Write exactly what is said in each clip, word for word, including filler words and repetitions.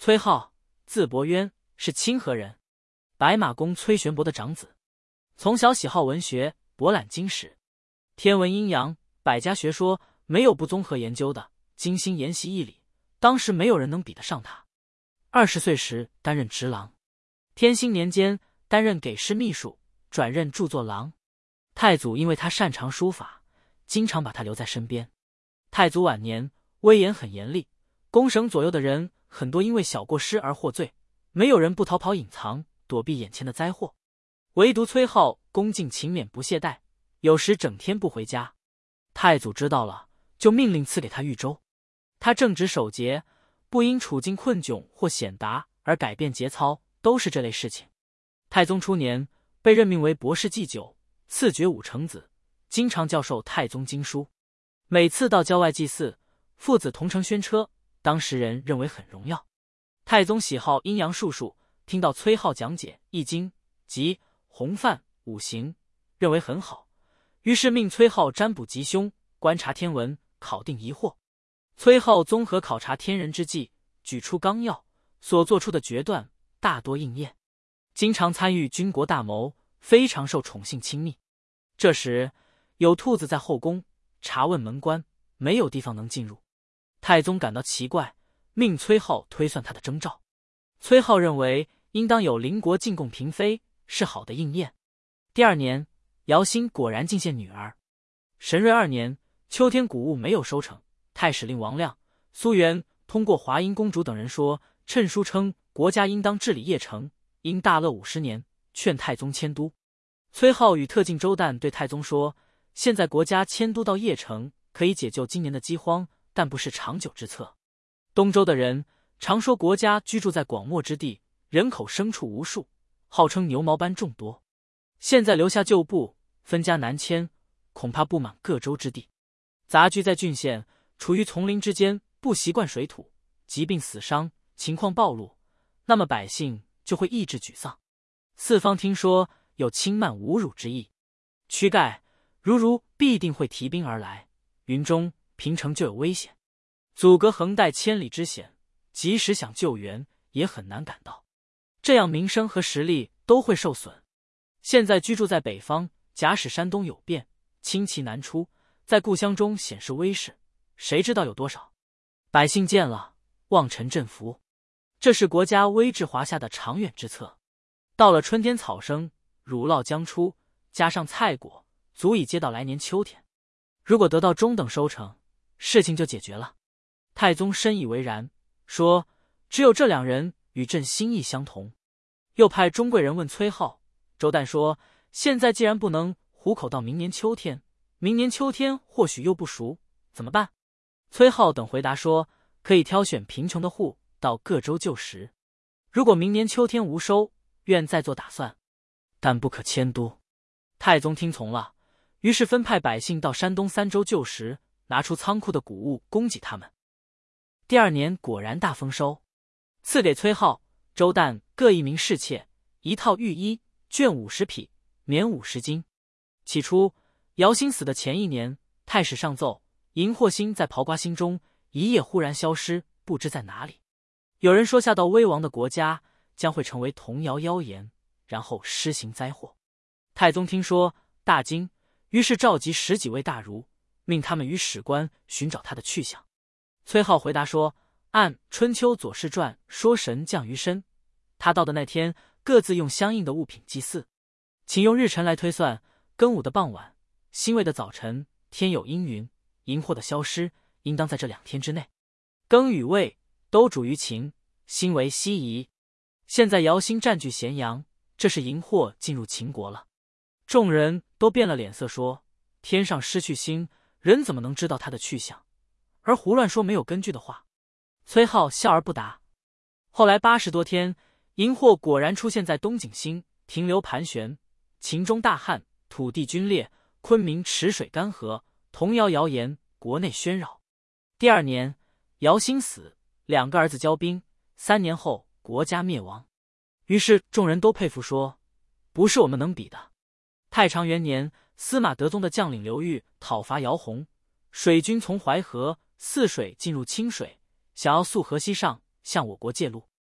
崔颢，字伯渊，是清河人，白马公崔玄伯的长子。从小喜好文学，博览经史，天文阴阳、百家学说，没有不综合研究的，精心研习义理，当时没有人能比得上他。二十岁时担任直郎，天兴年间担任给事秘书，转任著作郎。太祖因为他擅长书法，经常把他留在身边。太祖晚年威严很严厉，宫省左右的人很多因为小过失而获罪，没有人不逃跑隐藏，躲避眼前的灾祸。唯独崔颢恭敬勤勉不懈怠，有时整天不回家。太祖知道了，就命令赐给他豫州。他正直守节，不因处境困窘或险达而改变节操，都是这类事情。太宗初年被任命为博士祭酒，赐爵武成子，经常教授太宗经书。每次到郊外祭祀，父子同乘宣车，当时人认为很荣耀。太宗喜好阴阳术数，听到崔颢讲解《易经》及洪范、五行，认为很好，于是命崔颢占卜吉凶，观察天文，考定疑惑。崔颢综合考察天人之际，举出纲要，所做出的决断大多应验，经常参与军国大谋，非常受宠幸亲密。这时有兔子在后宫，查问门关，没有地方能进入。太宗感到奇怪，命崔颢推算他的征兆。崔颢认为应当有邻国进贡嫔妃，是好的应验。第二年，姚兴果然进献女儿。神瑞二年，秋天谷物没有收成，太史令王亮、苏元通过华阴公主等人说，趁书称国家应当治理邺城，因大乐五十年，劝太宗迁都。崔颢与特进周旦对太宗说，现在国家迁都到邺城，可以解救今年的饥荒，但不是长久之策。东周的人常说国家居住在广漠之地，人口牲畜无数，号称牛毛般众多。现在留下旧部，分家南迁，恐怕布满各州之地。杂居在郡县，处于丛林之间，不习惯水土，疾病死伤，情况暴露，那么百姓就会意志沮丧。四方听说有轻慢侮辱之意，躯盖如如必定会提兵而来，云中平城就有危险，阻隔横带千里之险，即使想救援也很难赶到，这样名声和实力都会受损。现在居住在北方，假使山东有变，轻骑难出，在故乡中显示威势，谁知道有多少？百姓见了，望臣振服，这是国家威制华夏的长远之策。到了春天草生，乳酪将出，加上菜果，足以接到来年秋天。如果得到中等收成，事情就解决了。太宗深以为然，说只有这两人与朕心意相同。又派中贵人问崔颢，周旦说，现在既然不能糊口到明年秋天，明年秋天或许又不熟，怎么办？崔颢等回答说，可以挑选贫穷的户到各州就食，如果明年秋天无收，愿再做打算，但不可迁都。太宗听从了，于是分派百姓到山东三州就食，拿出仓库的谷物供给他们。第二年果然大丰收，赐给崔颢、周旦各一名侍妾，一套御衣，绢五十匹，棉五十斤。起初姚兴死的前一年，太史上奏，荧惑星在刨瓜星中一夜忽然消失，不知在哪里。有人说下到危亡的国家将会成为童谣妖言，然后施行灾祸。太宗听说大惊，于是召集十几位大儒，命他们与史官寻找他的去向。崔颢回答说，按《春秋左氏传》说神降于身，他到的那天各自用相应的物品祭祀，请用日辰来推算，庚午的傍晚，辛未的早晨，天有阴云，荧惑的消失应当在这两天之内。庚与未都主于秦，辛为西夷。现在姚兴占据咸阳，这是荧惑进入秦国了。众人都变了脸色，说天上失去星，人怎么能知道他的去向，而胡乱说没有根据的话。崔颢笑而不答。后来八十多天，荧惑果然出现在东景星，停留盘旋。秦中大旱，土地龟裂，昆明池水干涸，童谣谣言，国内喧扰。第二年，姚兴死，两个儿子交兵，三年后国家灭亡。于是众人都佩服说，不是我们能比的。太常元年，司马德宗的将领刘裕讨伐姚洪，水军从淮河泗水进入清水，想要溯河西上，向我国借路。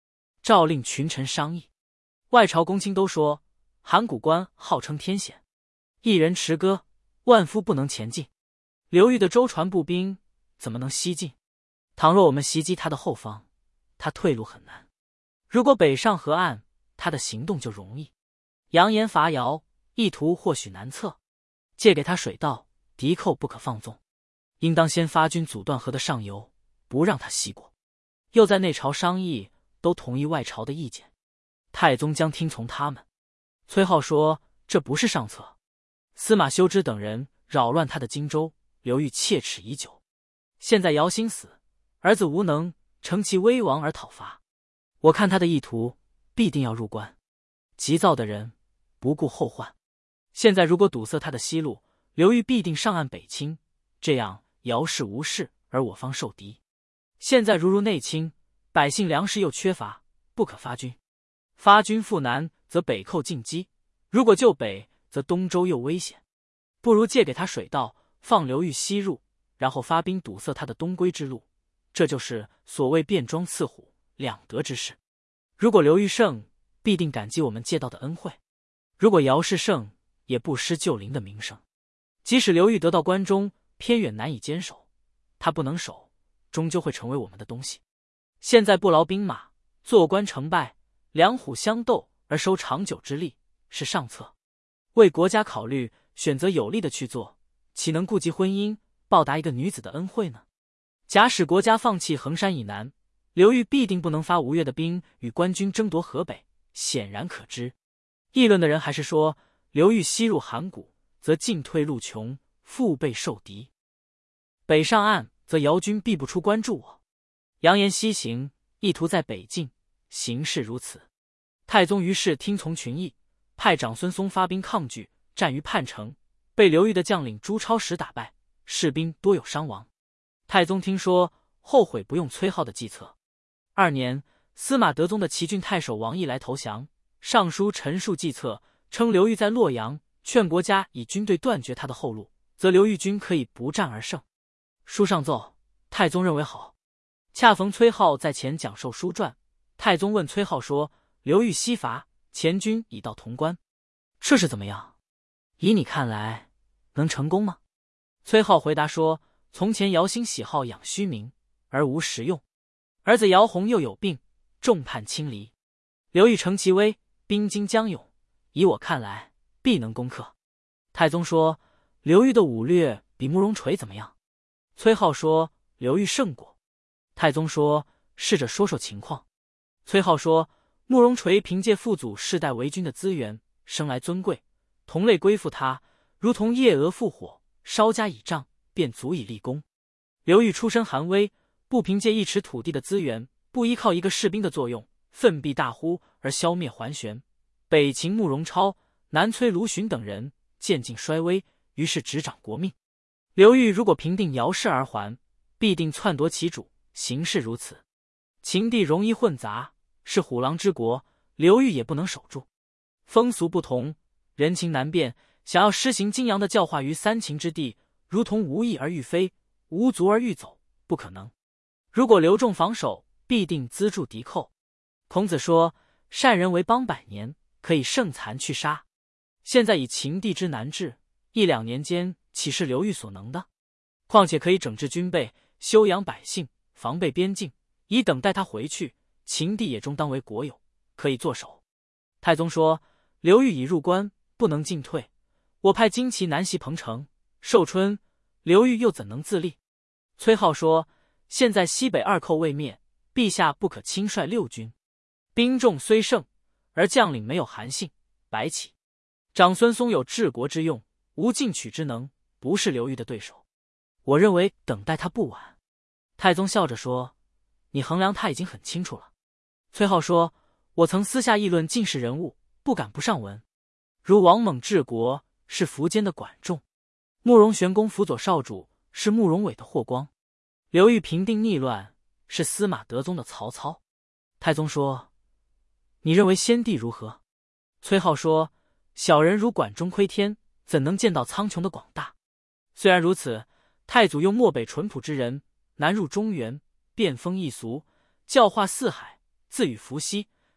诏令群臣商议。外朝公卿都说，函谷关号称天险，一人持戈，万夫不能前进。刘裕的舟船步兵怎么能西进？倘若我们袭击他的后方，他退路很难；如果北上河岸，他的行动就容易。扬言伐姚，意图或许难测。借给他水道，敌寇不可放纵，应当先发军阻断河的上游，不让他西过。又在内朝商议，都同意外朝的意见，太宗将听从他们。崔浩说，这不是上策，司马修之等人扰乱他的荆州，刘裕切齿已久。现在姚兴死，儿子无能乘其威王而讨伐，我看他的意图必定要入关。急躁的人不顾后患，现在如果堵塞他的西路，刘裕必定上岸北侵，这样姚氏无事，而我方受敌。现在如入内侵，百姓粮食又缺乏，不可发军。发军赴南，则北寇进击；如果就北，则东周又危险。不如借给他水道，放刘裕西入，然后发兵堵塞他的东归之路。这就是所谓变装刺虎，两得之势。如果刘裕胜，必定感激我们借到的恩惠；如果姚氏胜，也不失救邻的名声。即使刘裕得到关中，偏远难以坚守，他不能守，终究会成为我们的东西。现在不劳兵马，坐观成败，两虎相斗而收长久之利，是上策。为国家考虑，选择有利的去做，岂能顾及婚姻，报答一个女子的恩惠呢？假使国家放弃衡山以南，刘裕必定不能发吴越的兵与官军争夺河北，显然可知。议论的人还是说，刘裕西入函谷，则进退路穷，腹背受敌；北上岸，则姚军必不出关助我。扬言西行，意图在北进，形势如此。太宗于是听从群议，派长孙嵩发兵抗拒，战于泮城，被刘裕的将领朱超时打败，士兵多有伤亡。太宗听说，后悔不用崔浩的计策。二年，司马德宗的齐郡太守王毅来投降，上书陈述计策，称刘裕在洛阳，劝国家以军队断绝他的后路，则刘裕军可以不战而胜。书上奏，太宗认为好。恰逢崔浩在前讲授书传，太宗问崔浩说，刘裕西伐，前军已到潼关，这是怎么样？以你看来，能成功吗？崔浩回答说，从前姚兴喜好养虚名，而无实用，儿子姚宏又有病，众叛亲离。刘裕乘其威，兵精将勇，以我看来，必能攻克。太宗说，刘裕的武略比慕容垂怎么样？崔浩说，刘裕胜过。太宗说，试着说说情况。崔浩说，慕容垂凭借父祖世代为君的资源，生来尊贵，同类归附他，如同夜蛾复火，稍加倚仗，便足以立功。刘裕出身寒微，不凭借一尺土地的资源，不依靠一个士兵的作用，奋臂大呼而消灭桓玄，北擒慕容超，南摧卢循等人，渐进衰微，于是执掌国命。刘裕如果平定姚氏而还，必定篡夺其主，形势如此，秦地容易混杂，是虎狼之国，刘裕也不能守住。风俗不同，人情难辨，想要施行金阳的教化于三秦之地，如同无翼而欲飞，无足而欲走，不可能。如果刘仲防守，必定资助敌寇。孔子说，善人为邦百年，可以胜残去杀。现在以秦地之难治，一两年间岂是刘裕所能的？况且可以整治军备，休养百姓，防备边境，以等待他回去，秦地也终当为国有，可以坐守。太宗说，刘裕已入关，不能进退，我派旌旗南袭彭城、寿春，刘裕又怎能自立？崔浩说，现在西北二寇未灭，陛下不可轻率六军，兵众虽胜，而将领没有韩信、白起。长孙嵩有治国之用，无进取之能，不是刘裕的对手。我认为等待他不晚。太宗笑着说，你衡量他已经很清楚了。崔浩说，我曾私下议论进士人物，不敢不上文。如王猛治国，是苻坚的管仲；慕容玄公辅佐少主，是慕容伟的霍光；刘裕平定逆乱，是司马德宗的曹操。太宗说，你认为先帝如何？崔浩说，小人如管仲窥天，怎能见到苍穹的广大？虽然如此，太祖用漠北淳朴之人，南入中原，变风易俗，教化四海，自与伏羲，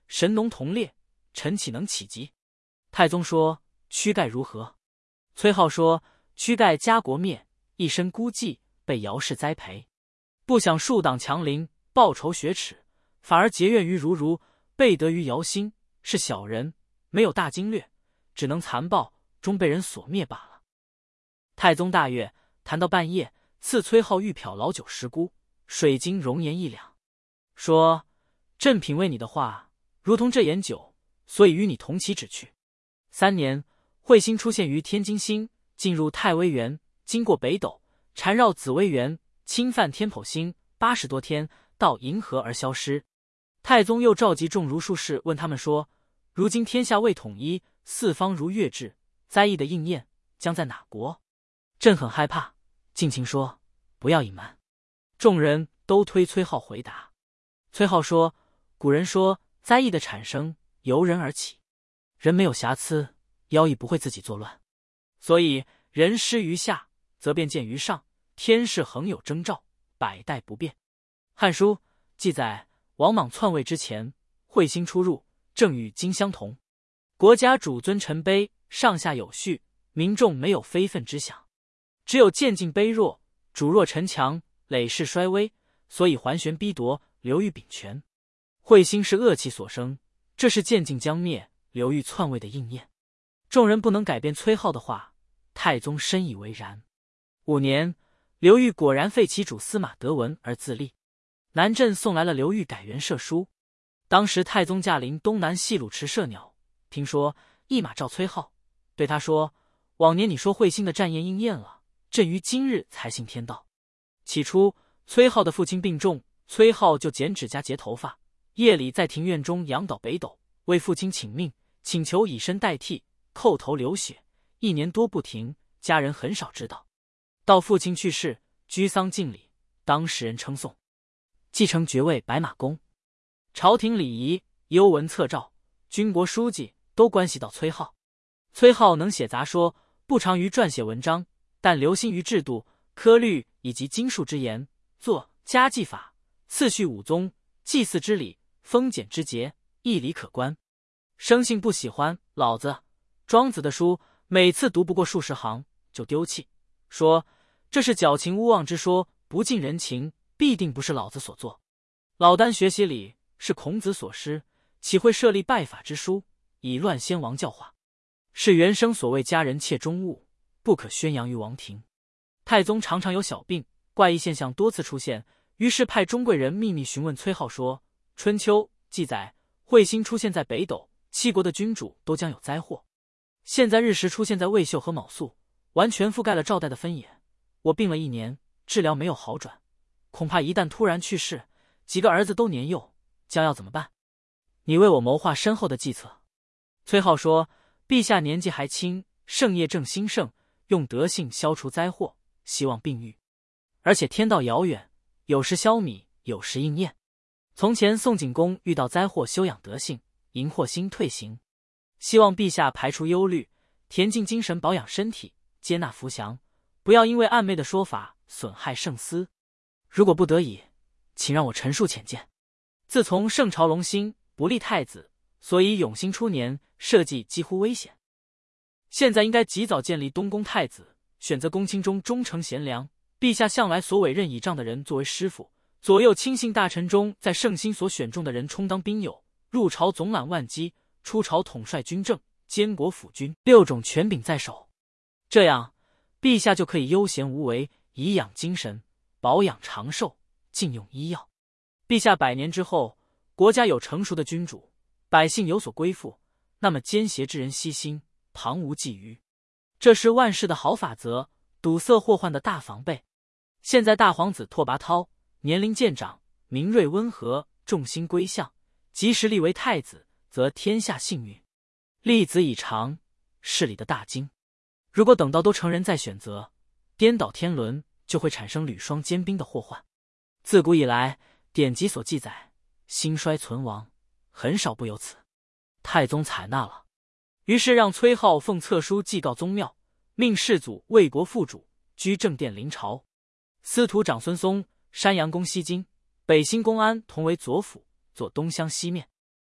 神农同列，臣岂能企及？”太宗说：“躯盖如何？”崔浩说：“躯盖家国灭，一身孤寂，被姚氏栽培，不想树挡强凌，报仇雪耻，反而结怨于如如，背德于姚兴，是小人，没有大经略，只能残暴，终被人所灭罢了。”太宗大悦，谈到半夜，赐崔浩玉漂老酒十菇，水晶熔岩一两，说：“朕品味你的话，如同这盐酒，所以与你同期旨去。”三年，彗星出现于天津星，进入太微垣，经过北斗，缠绕紫微垣，侵犯天剖星八十多天，到银河而消失。太宗又召集众儒术士，问他们说：“如今天下未统一，四方如月至，灾异的应验将在哪国？”朕很害怕，尽情说，不要隐瞒。众人都推崔浩回答。崔浩说：“古人说，灾异的产生由人而起，人没有瑕疵，妖异不会自己作乱，所以人失于下，则变见于上，天事恒有征兆，百代不变。”《汉书》记载，王莽篡位之前，彗星出入，正与今相同，国家主尊臣卑，上下有序，民众没有非分之想，只有渐进卑弱，主弱臣强，累世衰微，所以桓玄逼夺，刘裕秉权。彗星是恶气所生，这是渐进将灭，刘裕篡位的应验。众人不能改变崔浩的话，太宗深以为然。五年，刘裕果然废其主司马德文而自立。南镇送来了刘裕改元射书。当时太宗驾临东南西鲁池射鸟，听说，一马召崔浩，对他说：“往年你说彗星的战言应验了，朕于今日才信天道。”起初，崔浩的父亲病重，崔浩就剪指甲截头发，夜里在庭院中仰倒北斗，为父亲请命，请求以身代替，叩头流血，一年多不停，家人很少知道。到父亲去世，居丧敬礼，当时人称颂。继承爵位白马宫，朝廷礼仪、幽文册诏、军国书记都关系到崔浩。崔浩能写杂说，不长于撰写文章，但留心于制度、科律以及经术之言，作家祭法、次序武宗、祭祀之礼、封简之节，义理可观。生性不喜欢老子、庄子的书，每次读不过数十行就丢弃，说这是矫情污妄之说，不近人情，必定不是老子所作。老聃学习礼是孔子所施，岂会设立拜法之书，以乱先王教化？是原生所谓家人妾中物，不可宣扬于王庭。太宗常常有小病，怪异现象多次出现，于是派钟贵人秘密询问崔浩说：“春秋记载，彗星出现在北斗，七国的君主都将有灾祸。现在日食出现在未宿和卯宿，完全覆盖了赵代的分野。我病了一年，治疗没有好转，恐怕一旦突然去世，几个儿子都年幼，将要怎么办？你为我谋划深厚的计策。”崔浩说：“陛下年纪还轻，圣业正兴盛，用德性消除灾祸，希望病愈。而且天道遥远，有时消弭，有时应验。从前宋景公遇到灾祸，修养德性，荧惑星退行。希望陛下排除忧虑，恬静精神，保养身体，接纳福祥，不要因为暧昧的说法损害圣思。如果不得已，请让我陈述浅见。自从圣朝隆兴，不立太子，所以永兴初年社稷几乎危险。现在应该及早建立东宫太子，选择公卿中忠诚贤良，陛下向来所委任倚仗的人作为师傅，左右亲信大臣中在圣心所选中的人充当兵友，入朝总揽万机，出朝统帅军政，监国辅军，六种权柄在手。这样，陛下就可以悠闲无为，颐养精神，保养长寿，禁用医药。陛下百年之后，国家有成熟的君主，百姓有所归附，那么奸邪之人息心，旁无觊觎。这是万事的好法则，堵塞祸患的大防备。现在大皇子拓跋焘年龄渐长，明锐温和，众心归向，及时立为太子，则天下幸运。立子以长，是理的大经。如果等到都成人再选择，颠倒天伦，就会产生屡霜坚冰的祸患。自古以来，典籍所记载，兴衰存亡，很少不由此。太宗采纳了，于是让崔浩奉册书祭告宗庙，命世祖为国副主，居正殿临朝。司徒长孙松山阳宫西京，北新公安同为左辅，坐东厢西面。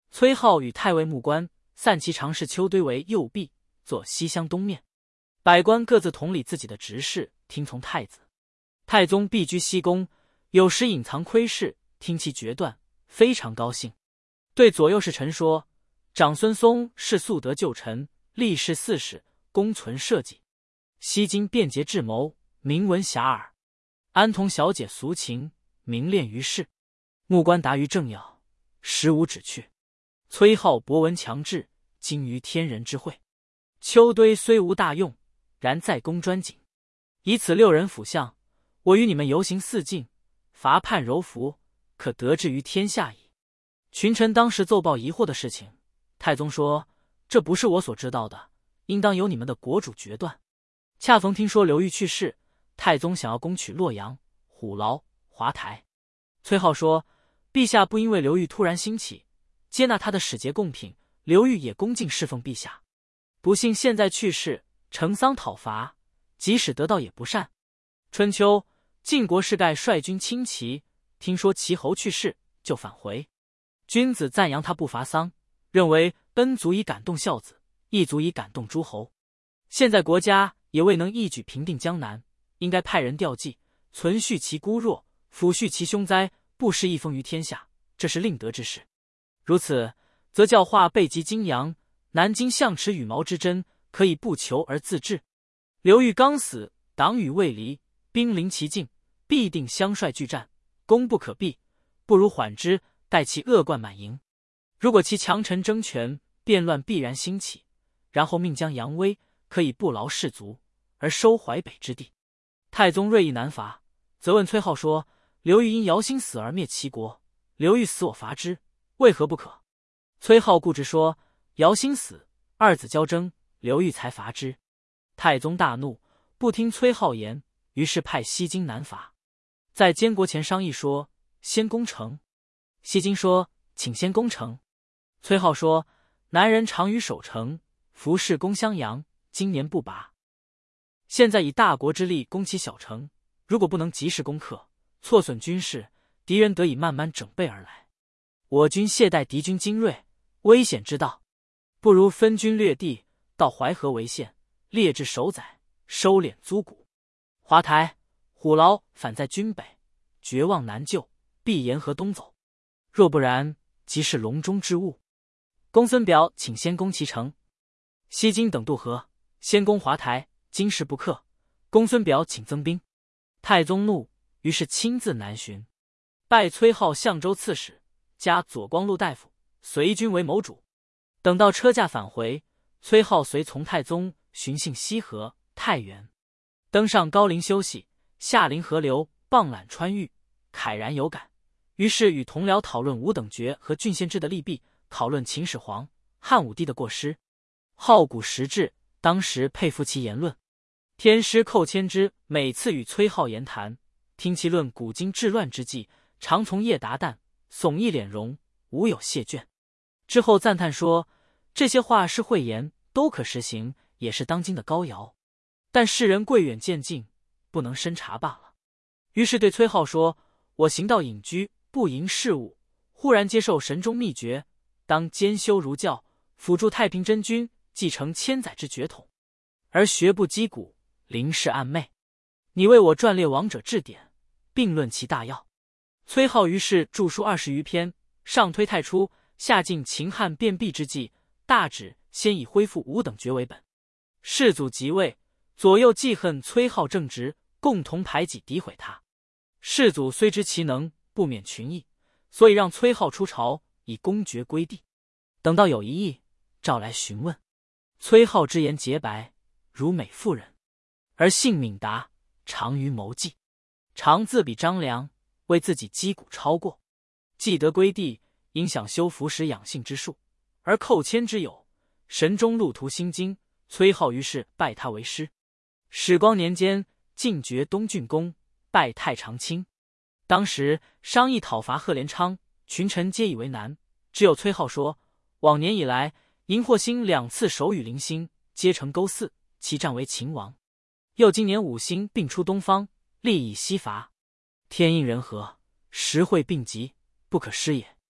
崔浩与太尉木官散骑常侍邱堆为右弼，坐西厢东面。百官各自统理自己的职事，听从太子。太宗避居西宫，有时隐藏窥视，听其决断，非常高兴。对左右侍臣说：“长孙嵩是素德旧臣，历仕四史，功存社稷，西京便捷智谋，名闻遐迩。安同小姐俗情，名恋于世。木官达于政要，实无指去。崔浩博闻强志，精于天人之会。邱堆虽无大用，然在公专谨。以此六人辅相，我与你们游行四境，伐叛柔服，可得志于天下矣。”群臣当时奏报疑惑的事情，太宗说：“这不是我所知道的，应当由你们的国主决断。”恰逢听说刘裕去世，太宗想要攻取洛阳、虎牢、华台。崔浩说：“陛下不因为刘裕突然兴起，接纳他的使节贡品，刘裕也恭敬侍奉陛下。不幸现在去世，成丧讨伐，即使得到也不善。春秋，晋国士盖率军轻骑，听说齐侯去世，就返回。君子赞扬他不伐丧，认为恩足以感动孝子，义足以感动诸侯。现在国家也未能一举平定江南，应该派人调剂，存续其孤弱，抚恤其凶灾，不失一封于天下，这是令得之事。如此，则教化备及荆阳、南京相持羽毛之争，可以不求而自治。刘裕刚死，党羽未离，兵临其境，必定相率拒战，攻不可避，不如缓之，待其恶贯满盈。如果其强臣争权，变乱必然兴起，然后命将扬威，可以不劳士卒，而收淮北之地。”太宗锐意难伐，责问崔浩说：“刘裕因姚兴死而灭齐国，刘裕死我伐之，为何不可？”崔浩固执说：“姚兴死，二子交争，刘裕才伐之。”太宗大怒，不听崔浩言，于是派西京南伐。在监国前商议说：“先攻城。”西京说：“请先攻城。”崔浩说：“南人长于守城，服侍攻襄阳，今年不拔。现在以大国之力攻其小城，如果不能及时攻克，挫损军事，敌人得以慢慢整备而来。我军懈怠敌军精锐，危险之道，不如分军略地，到淮河为县，列置守宰，收敛租谷。华台、虎牢反在军北，绝望难救，必沿河东走。若不然，即是笼中之物。公孙表请先攻其城。西京等渡河，先攻华台，今时不克。公孙表请增兵。”太宗怒，于是亲自南巡，拜崔浩相州刺史，加左光禄大夫，随军为谋主。等到车驾返回，崔浩随从太宗巡幸西河、太原，登上高陵休息，下临河流，傍览川豫，慨然有感。于是与同僚讨论五等爵和郡县制的利弊，讨论秦始皇、汉武帝的过失。好古识志，当时佩服其言论。天师寇谦之每次与崔浩言谈，听其论古今治乱之际，常从叶达旦，耸一脸容，无有谢倦。之后赞叹说：“这些话是慧言，都可实行，也是当今的高谣。但世人贵远见近，不能深察罢了。”于是对崔浩说：“我行道隐居，不营事务，忽然接受神中秘诀，当兼修儒教，辅助太平真君，继承千载之绝统，而学不击鼓，临事暗昧。你为我撰列王者志典，并论其大要。”崔浩于是著书二十余篇，上推太初，下尽秦汉变弊之计，大旨先以恢复五等爵为本。世祖即位，左右记恨崔浩正直，共同排挤诋毁他。世祖虽知其能，不免群议，所以让崔浩出朝，以公爵归地。等到有一役，召来询问。崔浩之言洁白，如美妇人，而性敏达，长于谋计，常自比张良，为自己击鼓超过。既得归地，应想修服食养性之术，而寇谦之有神中路途心经，崔浩于是拜他为师。始光年间，进爵东郡公，拜太常卿。当时商议讨伐贺连昌，群臣皆以为难，只有崔浩说：“往年以来，荧惑星两次手与零星，皆成钩四，其战为秦王。又今年五星并出东方，利以西伐。天应人和，时会并集，不可失也。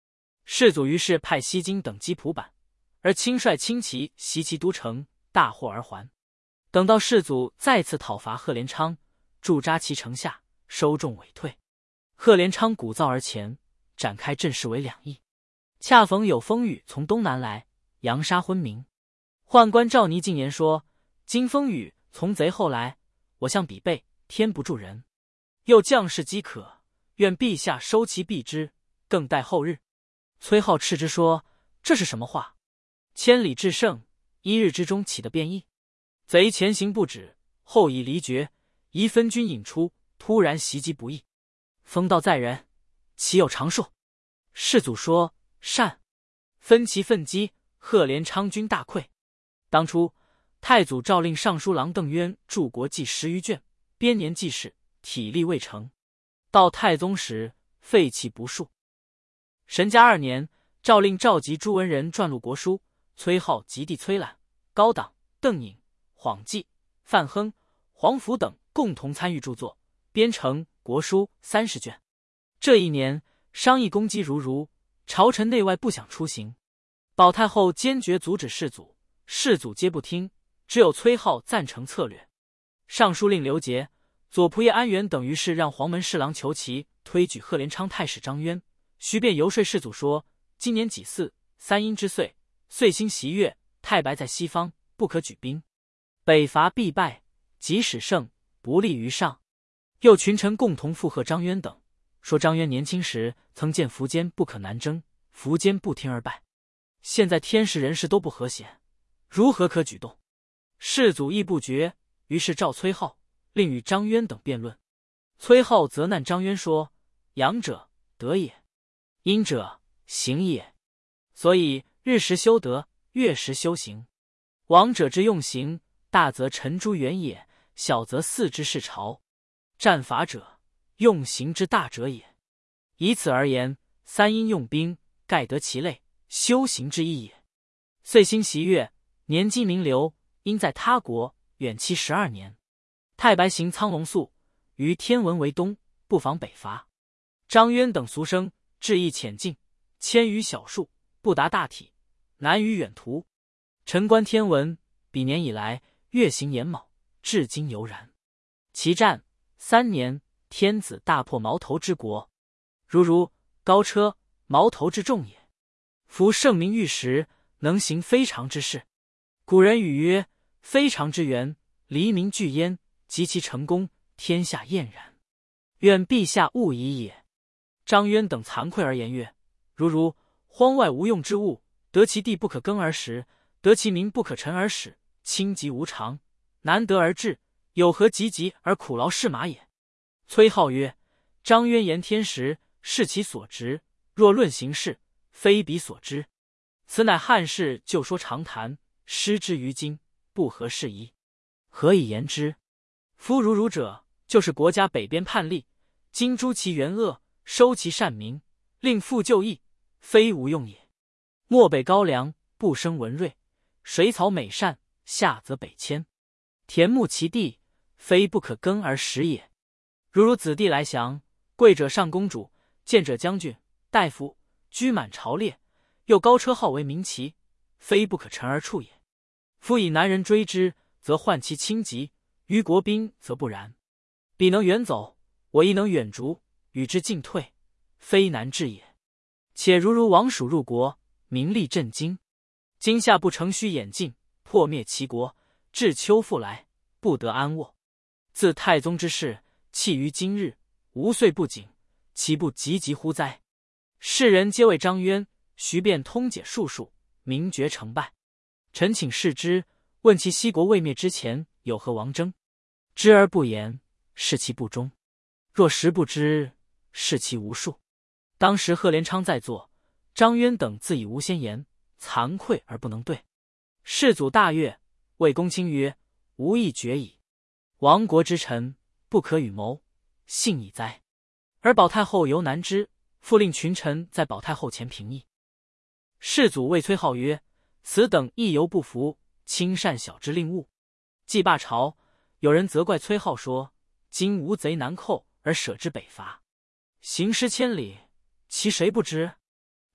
世祖于是派西京等击蒲坂，而亲率轻骑袭其都城，大获而还。等到世祖再次讨伐贺连昌，驻扎其城下，收众委退。贺连昌鼓噪而前，展开阵势为两翼。恰逢有风雨从东南来，扬沙昏明。宦官赵尼进言说：“今风雨从贼后来，我向彼备，天不助人。又将士饥渴，愿陛下收其避之，更待后日。”崔浩斥之说：“这是什么话？千里至胜，一日之中岂得变异？贼前行不止，后已离绝，宜分军引出，突然袭击不易。风道在人，岂有长寿？”世祖说：“善。”分其奋击，贺连昌军大溃。当初太祖诏令尚书郎邓渊著国记十余卷，编年记事，体力未成。到太宗时，废弃不数。神嘉二年，诏令召集诸文人撰录国书，崔浩及弟崔览、高党、邓颖、晃济、范亨、黄甫等共同参与著作，编成国书三十卷。这一年，商议攻击如如，朝臣内外不想出行。保太后坚决阻止世祖，世祖皆不听，只有崔浩赞成策略。尚书令刘杰、左仆射安元等于是让黄门侍郎裘奇推举贺连昌太史张渊，徐便游说世祖说：“今年己巳，三阴之岁，岁星袭月，太白在西方，不可举兵，北伐必败，即使胜，不利于上。”又群臣共同附和张渊等，说张渊年轻时曾见苻坚不可南征，苻坚不听而败。现在天时人事都不和谐，如何可举动？世祖亦不决，于是召崔浩，令与张渊等辩论。崔浩责难张渊说：“阳者德也，阴者行也。所以日时修德，月时修行。王者之用刑，大则臣诛远也，小则嗣之视朝。战伐者，用刑之大者也。以此而言，三阴用兵，盖得其类，修行之意也。岁星袭月，年积名流，因在他国，远期十二年。太白行苍龙宿，于天文为东，不妨北伐。张渊等俗生，志意浅近，谦于小数，不达大体，难于远图。臣观天文，彼年以来，月行寅卯，至今犹然。其战三年，天子大破矛头之国，如如高车，矛头之众也。夫圣明御时，能行非常之事。古人语曰：非常之源，黎民聚焉，及其成功，天下晏然。愿陛下勿疑也。张渊等惭愧而言曰：如如荒外无用之物，得其地不可耕而食，得其民不可陈而使，轻疾无常，难得而治，有何急急而苦劳士马也？崔浩曰：张渊言天时，是其所执，若论行事，非彼所知。此乃汉室旧说常谈，失之于今，不合时宜。何以言之？夫如如者，就是国家北边叛逆，今诛其元恶，收其善民，令复旧义，非无用也。漠北高梁，不生文瑞，水草美善，下则北迁。田牧其地，非不可耕而食也。如如子弟来降，贵者上公主，贱者将军、大夫，居满朝列，又高车号为名旗，非不可陈而处也。夫以南人追之，则患其轻疾；于国兵则不然。彼能远走，我亦能远逐，与之进退，非难治也。且如如王蜀入国，名利震惊，今夏不乘虚演进，破灭齐国，至秋复来，不得安卧。自太宗之事，弃于今日，无岁不警，其不急急乎哉？世人皆谓张渊、徐便通解术数，名决成败。臣请视之，问其西国未灭之前有何王征？知而不言，是其不忠；若实不知，是其无术。当时贺连昌在座，张渊等自以无先言，惭愧而不能对。世祖大悦，谓公卿曰：吾意决矣。亡国之臣，不可与谋，信矣哉！而保太后犹难之，复令群臣在保太后前评议。世祖谓崔浩曰：此等亦犹不服，轻善小之令物。既罢朝，有人责怪崔浩说：今无贼难寇，而舍之北伐，行失千里，其谁不知？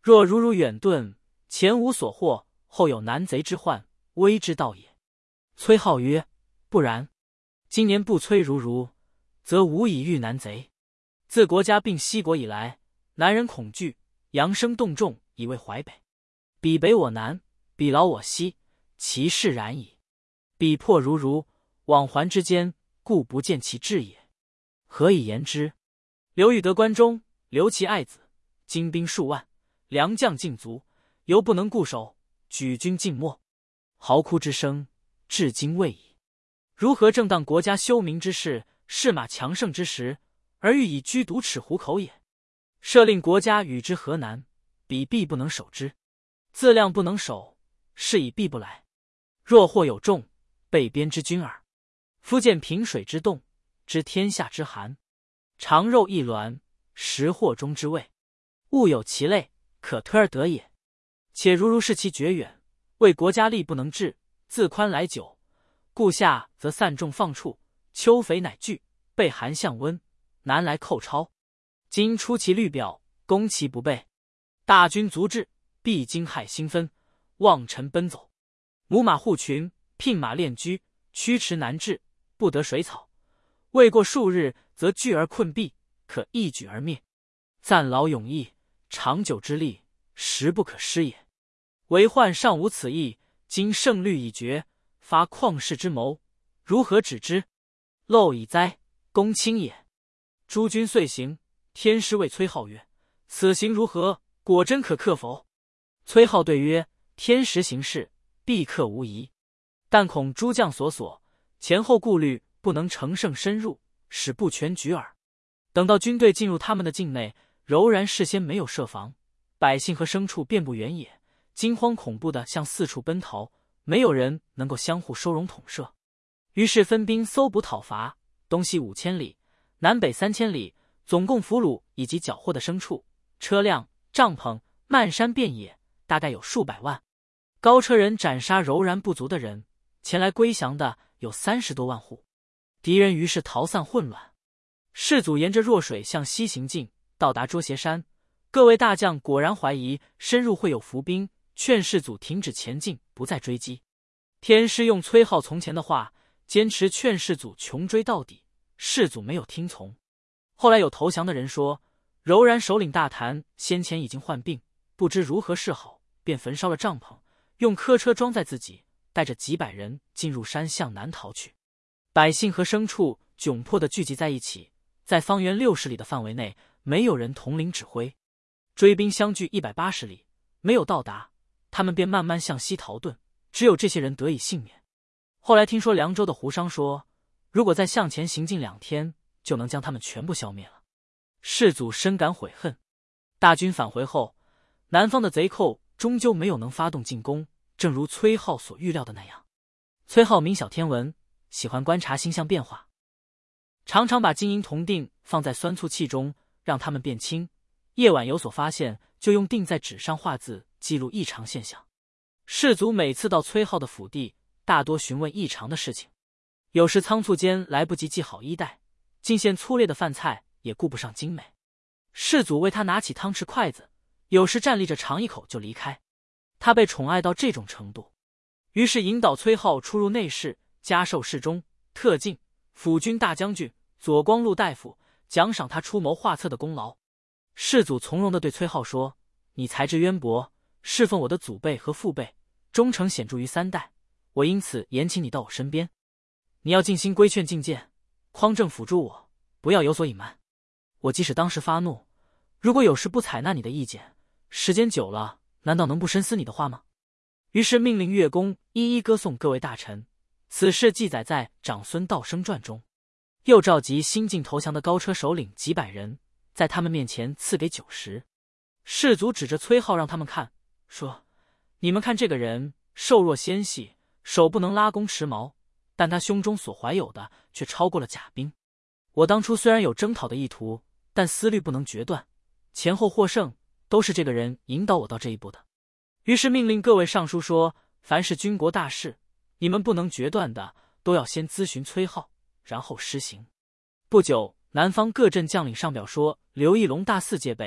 若如如远遁，前无所获，后有南贼之患，危之道也。”崔颢曰：“不然，今年不催如如，则无以御南贼。自国家并西国以来，南人恐惧，扬声动众，以为淮北。彼北我南，彼劳我西，其势然矣。彼破如如，往还之间，故不见其志也。何以言之？刘裕得关中，留其爱子，精兵数万，良将尽卒，犹不能固守，举军尽没，嚎哭之声，至今未已。如何正当国家休明之事，士马强盛之时，而欲以居独齿虎口也？设令国家与之何难，彼必不能守之。自量不能守，是以必不来。若或有众，备边之君耳。夫见平水之冻，知天下之寒，尝肉亦卵，食祸中之味，物有其类，可推而得也。且如如视其绝远，为国家力不能治，自宽来久，故夏则散众放处，秋肥乃聚，备寒向温，南来寇超。今出其律表，攻其不备，大军足至，必惊骇兴奋，望尘奔走。母马护群，聘马练驹，驱驰难至，不得水草。未过数日，则聚而困毙，可一举而灭。暂劳永逸，长久之力，实不可失也。为患尚无此意，今胜虑已决，发旷世之谋，如何止之？漏以哉，公卿也。诸君遂行。天师谓崔颢曰：“此行如何？果真可克否？”崔颢对曰：“天时行事，必克无疑。但恐诸将所所，前后顾虑，不能乘胜深入，使不全局耳。等到军队进入他们的境内，柔然事先没有设防，百姓和牲畜遍布原野，惊慌恐怖地向四处奔逃，没有人能够相互收容统摄。于是分兵搜捕讨伐，东西五千里，南北三千里。”总共俘虏以及缴获的牲畜、车辆、帐篷，漫山遍野，大概有数百万。高车人斩杀柔然不足的人，前来归降的有三十多万户。敌人于是逃散混乱。士卒沿着弱水向西行进，到达捉斜山。各位大将果然怀疑深入会有伏兵，劝士卒停止前进，不再追击。天师用崔颢从前的话，坚持劝士卒穷追到底，士卒没有听从。后来有投降的人说，柔然首领大谭先前已经患病，不知如何是好，便焚烧了帐篷，用客车装载自己，带着几百人进入山向南逃去。百姓和牲畜窘迫地聚集在一起，在方圆六十里的范围内，没有人统领指挥。追兵相距一百八十里，没有到达，他们便慢慢向西逃遁，只有这些人得以幸免。后来听说凉州的胡商说，如果再向前行进两天，就能将他们全部消灭了。士卒深感悔恨。大军返回后，南方的贼寇终究没有能发动进攻，正如崔颢所预料的那样。崔颢明晓天文，喜欢观察星象变化，常常把金银铜锭放在酸醋器中，让它们变轻。夜晚有所发现，就用锭在纸上画字，记录异常现象。士卒每次到崔颢的府邸，大多询问异常的事情。有时仓促间来不及系好衣带，进献粗劣的饭菜也顾不上精美，士卒为他拿起汤匙筷子，有时站立着尝一口就离开。他被宠爱到这种程度，于是引导崔颢出入内侍，加授侍中、特进、辅军大将军、左光禄大夫，奖赏他出谋划策的功劳。士卒从容地对崔颢说：“你才智渊博，侍奉我的祖辈和父辈，忠诚显著于三代，我因此延请你到我身边。你要尽心规劝进谏，匡正辅助我，不要有所隐瞒。我即使当时发怒，如果有时不采纳你的意见，时间久了，难道能不深思你的话吗？”于是命令乐工一一歌颂各位大臣。此事记载在长孙道生传中。又召集新晋投降的高车首领几百人，在他们面前赐给酒食。士卒指着崔颢让他们看，说：“你们看这个人瘦弱纤细，手不能拉弓持矛，但他胸中所怀有的却超过了甲兵。我当初虽然有征讨的意图，但思虑不能决断，前后获胜都是这个人引导我到这一步的。”于是命令各位尚书说：“凡是军国大事，你们不能决断的，都要先咨询崔颢，然后施行。”不久，南方各镇将领上表说刘义隆大肆戒备，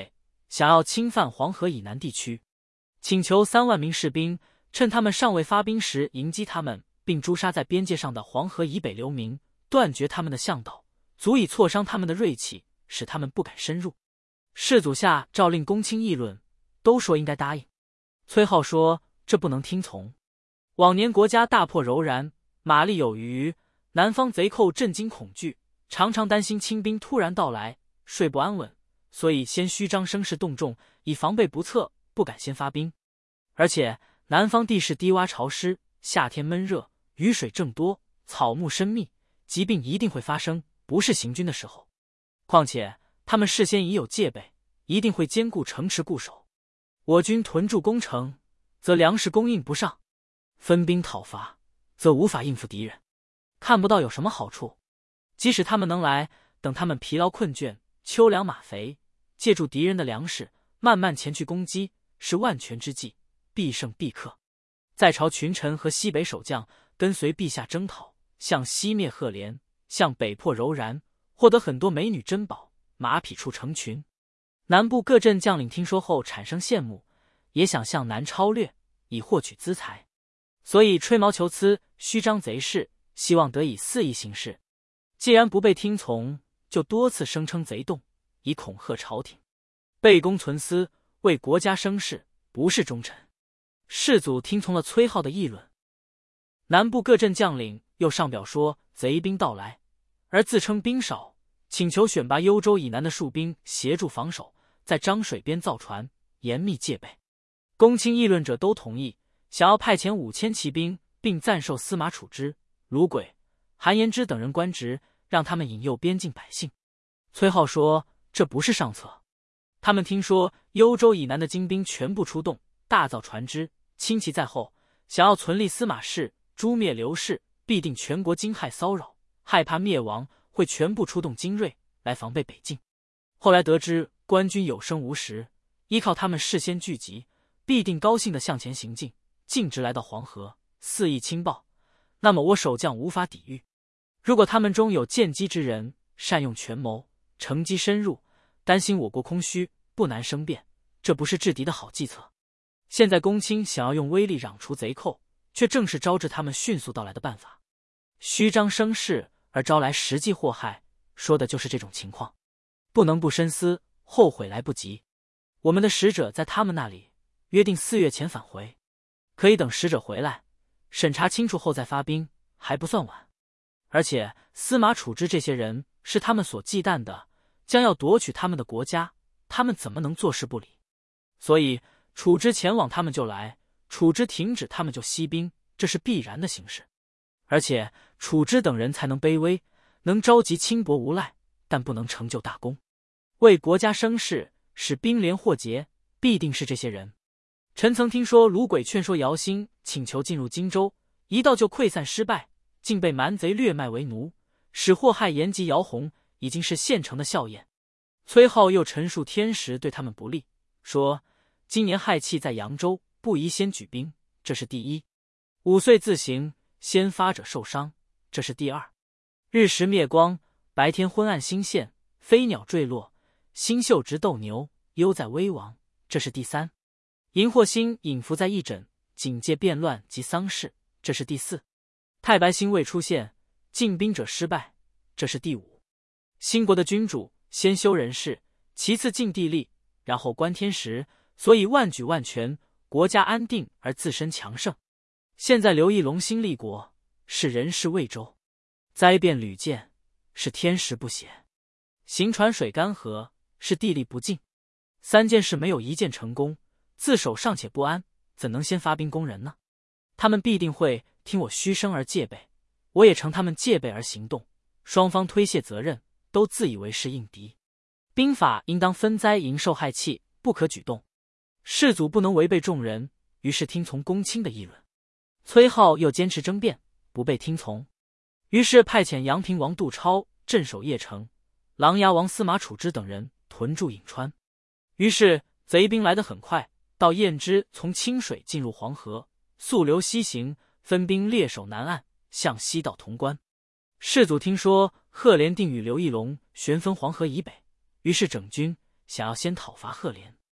想要侵犯黄河以南地区，请求三万名士兵趁他们尚未发兵时迎击他们，并诛杀在边界上的黄河以北流民，断绝他们的向导，足以挫伤他们的锐气，使他们不敢深入。世祖下诏令公卿议论，都说应该答应。崔浩说这不能听从。往年国家大破柔然，马力有余，南方贼寇震惊恐惧，常常担心清兵突然到来，睡不安稳，所以先虚张声势动众，以防备不测，不敢先发兵。而且南方地势低洼潮湿，夏天闷热，雨水正多，草木深密，疾病一定会发生，不是行军的时候。况且他们事先已有戒备，一定会坚固城池固守。我军屯驻攻城，则粮食供应不上；分兵讨伐，则无法应付敌人。看不到有什么好处。即使他们能来，等他们疲劳困倦，秋粮马肥，借助敌人的粮食，慢慢前去攻击，是万全之计，必胜必克。在朝群臣和西北守将跟随陛下征讨，向西灭赫连，向北破柔然，获得很多美女珍宝，马匹出成群。南部各镇将领听说后产生羡慕，也想向南超掠，以获取资财，所以吹毛求疵，虚张贼势，希望得以肆意行事。既然不被听从，就多次声称贼动，以恐吓朝廷。背公存私，为国家生事，不是忠臣。世祖听从了崔浩的议论。南部各镇将领又上表说贼兵到来，而自称兵少，请求选拔幽州以南的戍兵协助防守，在漳水边造船，严密戒备。公卿议论者都同意，想要派遣五千骑兵，并暂授司马处之、卢轨、韩延之等人官职，让他们引诱边境百姓。崔浩说这不是上策。他们听说幽州以南的精兵全部出动，大造船只，轻骑在后，想要存立司马氏，诛灭刘氏，必定全国惊骇骚扰，害怕灭亡，会全部出动精锐来防备北境。后来得知官军有生无实，依靠他们事先聚集，必定高兴地向前行进，径直来到黄河，肆意侵暴，那么我守将无法抵御。如果他们中有见机之人，善用权谋，乘机深入，担心我国空虚，不难生变，这不是制敌的好计策。现在公卿想要用威力攘除贼寇，却正是招致他们迅速到来的办法。虚张声势而招来实际祸害，说的就是这种情况。不能不深思，后悔来不及。我们的使者在他们那里约定四月前返回，可以等使者回来，审查清楚后再发兵，还不算晚。而且司马处之这些人是他们所忌惮的，将要夺取他们的国家，他们怎么能坐视不理？所以处之前往他们就来，处之停止他们就息兵，这是必然的形势。而且处之等人才能卑微，能召集轻薄无赖，但不能成就大功，为国家生事，使兵连祸结，必定是这些人。臣曾听说卢轨劝说姚兴请求进入荆州，一到就溃散失败，竟被蛮贼掠卖为奴，使祸害延及姚洪，已经是现成的笑靥。崔浩又陈述天时对他们不利，说今年亥气在扬州，不宜先举兵，这是第一；五岁自行，先发者受伤，这是第二；日食灭光，白天昏暗星现，飞鸟坠落，星宿直斗牛，忧在危亡，这是第三；荧惑星隐伏在一枕，警戒变乱及丧事，这是第四；太白星未出现，进兵者失败，这是第五。新国的君主先修人事，其次尽地利，然后观天时，所以万举万全，国家安定而自身强盛。现在刘义隆兴立国，是人事未周，灾变屡见，是天时不协；行船水干涸，是地利不尽。三件事没有一件成功，自守尚且不安，怎能先发兵攻人呢？他们必定会听我虚声而戒备，我也乘他们戒备而行动，双方推卸责任，都自以为是应敌。兵法应当分灾营受害气，不可举动。士卒不能违背众人，于是听从公卿的议论。崔浩又坚持争辩，不被听从，于是派遣阳平王杜超镇守邺城，琅琊王司马处之等人屯驻颍川。于是贼兵来得很快，到燕之从清水进入黄河，溯流西行，分兵列守南岸，向西到潼关。士卒听说赫连定与刘义隆旋分黄河以北，于是整军想要先讨伐赫连。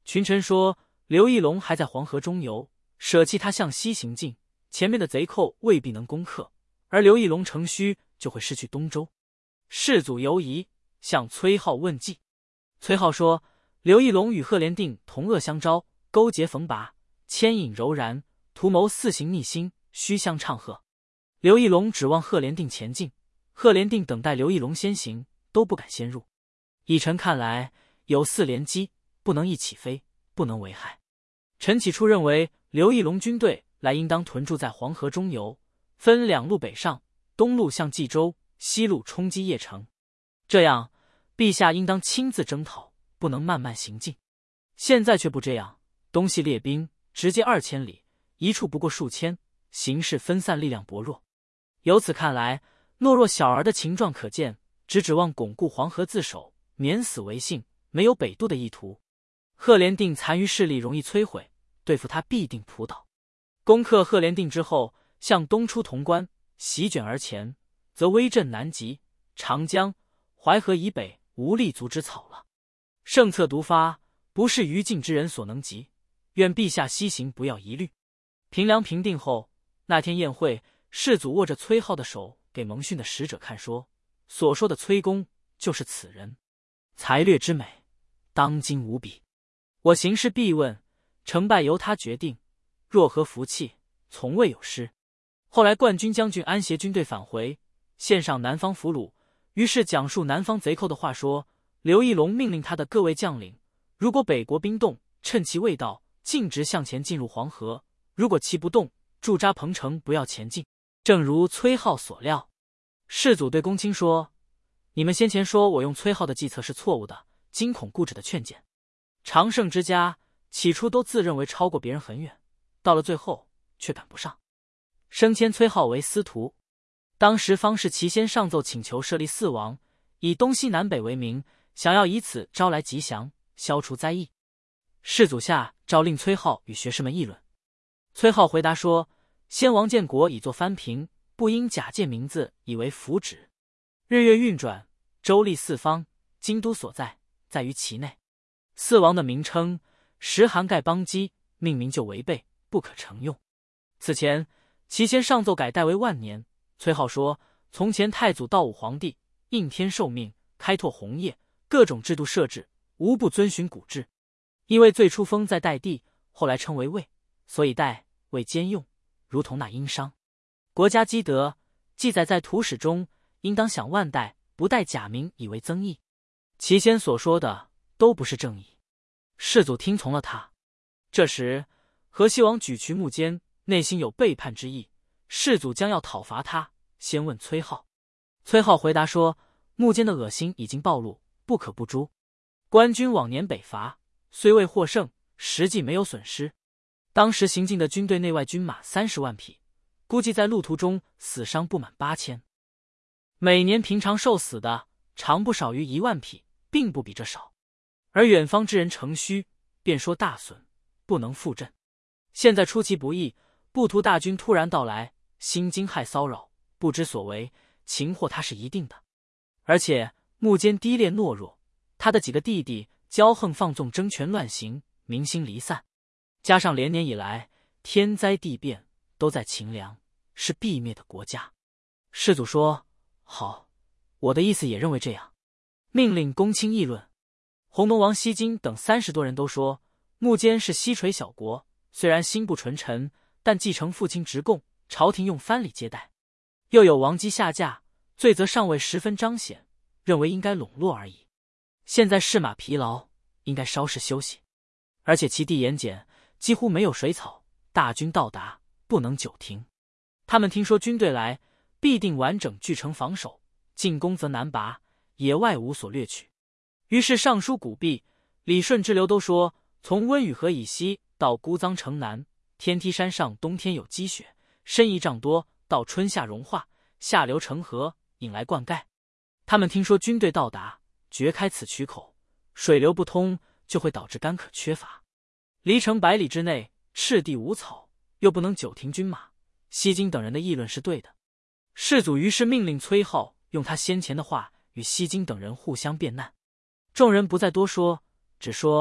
群臣说刘义隆还在黄河中游，舍弃他向西行进，前面的贼寇未必能攻克，而刘义隆乘虚就会失去东周。士祖犹疑，向崔颢问计。崔颢说刘义隆与赫连定同恶相招，勾结冯拔，牵引柔然，图谋四行逆心，须相唱和。刘义隆指望赫连定前进，赫连定等待刘义隆先行，都不敢先入。以臣看来，有四连击，不能一起飞，不能为害。臣起初认为刘义隆军队来应当屯驻在黄河中游，分两路北上，东路向冀州，西路冲击邺城，这样陛下应当亲自征讨，不能慢慢行进。现在却不这样，东西列兵直接二千里，一处不过数千，形势分散，力量薄弱。由此看来，懦弱小儿的情状可见，只指望巩固黄河自守，免死为幸，没有北渡的意图。赫连定残余势力容易摧毁，对付他必定扑倒。攻克赫连定之后，向东出潼关，席卷而前，则威震南极，长江、淮河以北无立足之草了。圣策独发，不是于禁之人所能及，愿陛下西行不要疑虑。平凉平定后，那天宴会，世祖握着崔颢的手给蒙逊的使者看，说所说的崔公就是此人，才略之美，当今无比。我行事必问，成败由他决定，若何服气，从未有失。后来冠军将军安协军队返回，献上南方俘虏，于是讲述南方贼寇的话，说刘义隆命令他的各位将领，如果北国兵动，趁其未到，径直向前进入黄河；如果其不动，驻扎彭城，不要前进。正如崔颢所料。世祖对公卿说，你们先前说我用崔颢的计策是错误的，惊恐固执的劝谏。常胜之家起初都自认为超过别人很远，到了最后却赶不上，升迁崔颢为司徒。当时方士齐先上奏请求设立四王，以东西南北为名，想要以此招来吉祥，消除灾异。世祖下诏令崔颢与学士们议论。崔颢回答说，先王建国以作藩平，不应假借名字以为福祉。日月运转，周历四方，京都所在，在于其内。四王的名称实涵盖邦基，命名就违背，不可承用。此前齐先上奏改代为万年。崔颢说，从前太祖道武皇帝应天受命，开拓红叶，各种制度设置无不遵循古制。因为最初封在代地，后来称为魏，所以代魏兼用，如同那殷商。国家积德记载在图史中，应当想万代，不带假名以为增益。齐先所说的都不是正义。世祖听从了他。这时河西王举渠穆坚内心有背叛之意，世祖将要讨伐他，先问崔颢。崔颢回答说，穆坚的恶心已经暴露，不可不诛。官军往年北伐，虽未获胜，实际没有损失。当时行进的军队内外军马三十万匹，估计在路途中死伤不满八千。每年平常受死的常不少于一万匹，并不比这少。而远方之人乘虚，便说大损，不能复阵。现在出其不意，不图大军突然到来，心惊骇骚扰，不知所为，擒获他是一定的。而且穆坚低劣懦弱，他的几个弟弟骄横放纵，争权乱行，民心离散，加上连年以来天灾地变都在秦梁，是必灭的国家。世祖说，好，我的意思也认为这样，命令公卿议论。弘农王西京等三十多人都说，穆坚是西垂小国，虽然心不纯臣，但继承父亲职贡，朝廷用藩礼接待。又有王姬下嫁，罪责尚未十分彰显，认为应该笼络而已。现在士马疲劳，应该稍事休息。而且其地盐碱，几乎没有水草，大军到达，不能久停。他们听说军队来，必定完整据城防守，进攻则难拔，野外无所掠取。于是上书古弼，理顺之流都说，从温雨河以西到姑臧城南，天梯山上冬天有积雪，深一丈多，到春夏融化，下流成河，引来灌溉。他们听说军队到达，掘开此渠口，水流不通，就会导致干渴缺乏。离城百里之内，赤地无草，又不能久停军马。西京等人的议论是对的。世祖于是命令崔颢用他先前的话与西京等人互相辩难。众人不再多说，只说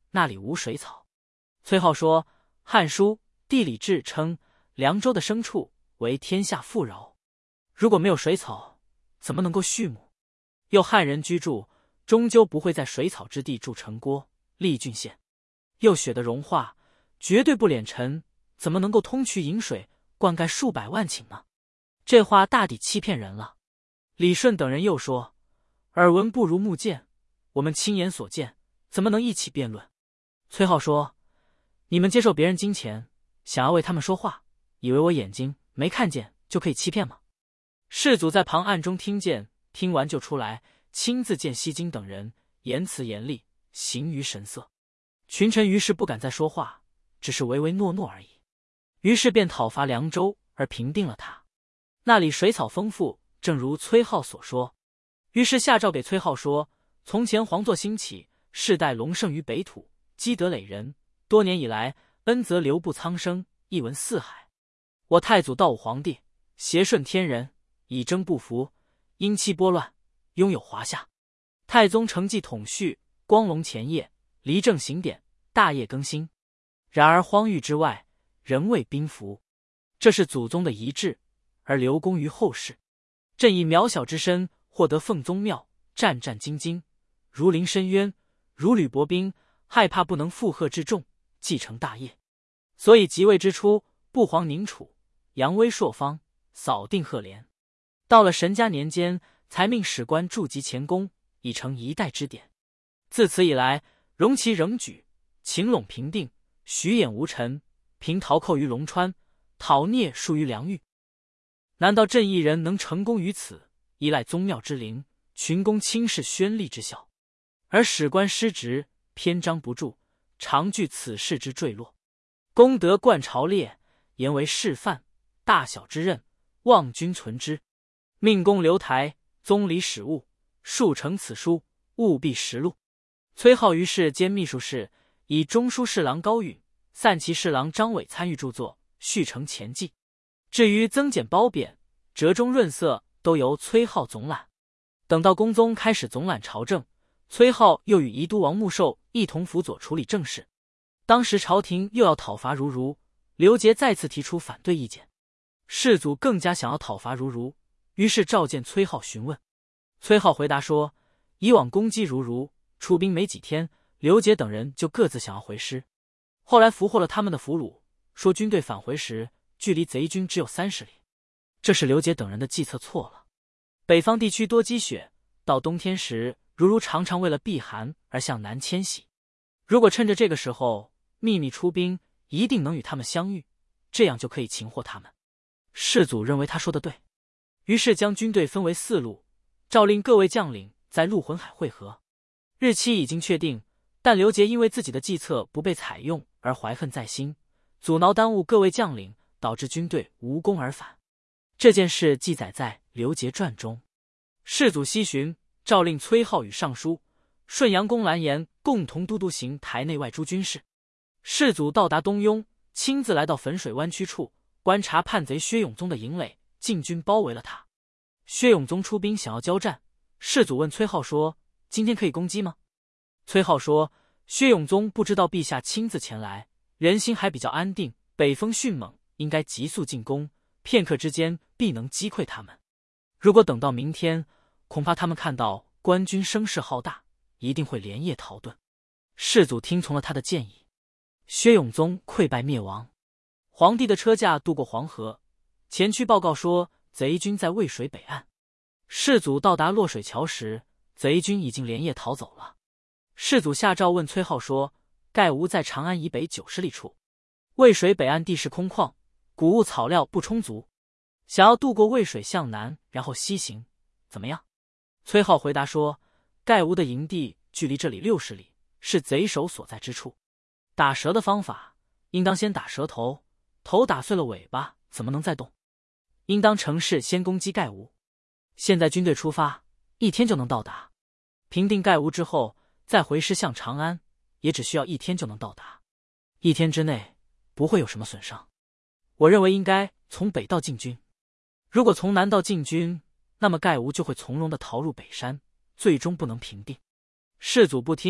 那里无水草。崔浩说，《汉书·地理志》称凉州的牲畜为天下富饶，如果没有水草，怎么能够畜牧？又汉人居住，终究不会在水草之地筑城郭、立郡县。又雪的融化，绝对不敛沉，怎么能够通渠引水，灌溉数百万顷呢？这话大抵欺骗人了。李顺等人又说，耳闻不如目见，我们亲眼所见，怎么能一起辩论？崔浩说，你们接受别人金钱，想要为他们说话，以为我眼睛没看见就可以欺骗吗？士卒在旁暗中听见，听完就出来，亲自见西京等人，言辞严厉，形于神色。群臣于是不敢再说话，只是唯唯诺诺而已。于是便讨伐凉州，而平定了他。那里水草丰富，正如崔浩所说。于是下诏给崔浩说，从前黄座兴起，世代隆盛于北土，积德累人，多年以来，恩泽流布苍生，一文四海。我太祖道武皇帝，协顺天人，以征不服，因期拨乱，拥有华夏。太宗承继统序，光隆前夜，离政行典，大业更新。然而荒域之外，仍未宾服。这是祖宗的遗志，而留功于后世。朕以渺小之身，获得凤宗庙，战战兢兢，如临深渊，如履薄冰，害怕不能负荷之重，继承大业。所以即位之初，不遑宁楚，扬威朔方，扫定赫连。到了神嘉年间，才命史官著集前功，以成一代之典。自此以来，戎旗仍举，秦陇平定，徐兖无尘，平陶寇于龙川，讨聂戍于梁豫。难道朕一人能成功于此？依赖宗庙之灵，群公轻视宣力之效，而史官失职，篇章不著，常惧此事之坠落。功德贯朝列，言为示范，大小之任，望君存之。命公留台，宗理史务，速成此书，务必实录。崔浩于是兼秘书事，以中书侍郎高允、散骑侍郎张伟参与著作，续成前记。至于增减褒贬、折中润色，都由崔浩总揽。等到公宗开始总揽朝政，崔浩又与宜都王穆寿一同辅佐处理政事。当时朝廷又要讨伐如如，刘杰再次提出反对意见，士卒更加想要讨伐如如，于是召见崔浩询问。崔浩回答说，以往攻击如如，出兵没几天，刘杰等人就各自想要回师。后来俘获了他们的俘虏，说军队返回时，距离贼军只有三十里。这是刘杰等人的计策错了。北方地区多积雪，到冬天时，如如常常为了避寒而向南迁徙。如果趁着这个时候秘密出兵，一定能与他们相遇，这样就可以擒获他们。士卒认为他说的对，于是将军队分为四路，诏令各位将领在陆浑海会合。日期已经确定，但刘杰因为自己的计策不被采用而怀恨在心，阻挠耽误各位将领，导致军队无功而返。这件事记载在《刘杰传》中。士卒西巡，诏令崔浩与尚书、顺阳公蓝颜共同都督行台内外诸军事。士卒到达东庸，亲自来到汾水湾区处，观察叛贼薛永宗的营垒，禁军包围了他。薛永宗出兵想要交战，士卒问崔浩说，今天可以攻击吗？崔浩说，薛永宗不知道陛下亲自前来，人心还比较安定，北风迅猛，应该急速进攻，片刻之间必能击溃他们。如果等到明天，恐怕他们看到官军声势浩大，一定会连夜逃遁。士卒听从了他的建议，薛永宗溃败灭亡。皇帝的车驾渡过黄河，前去报告说贼军在渭水北岸。士卒到达落水桥时，贼军已经连夜逃走了。士卒下诏问崔浩说，盖吴在长安以北九十里处，渭水北岸地势空旷，谷物草料不充足，想要渡过渭水向南，然后西行，怎么样？崔浩回答说，盖吴的营地距离这里六十里，是贼首所在之处。打蛇的方法，应当先打蛇头，头打碎了尾巴，怎么能再动？应当乘势先攻击盖吴。现在军队出发，一天就能到达。平定盖吴之后，再回师向长安，也只需要一天就能到达。一天之内不会有什么损伤。我认为应该从北道进军，如果从南道进军，那么盖吴就会从容地逃入北山，最终不能平定。士卒不听，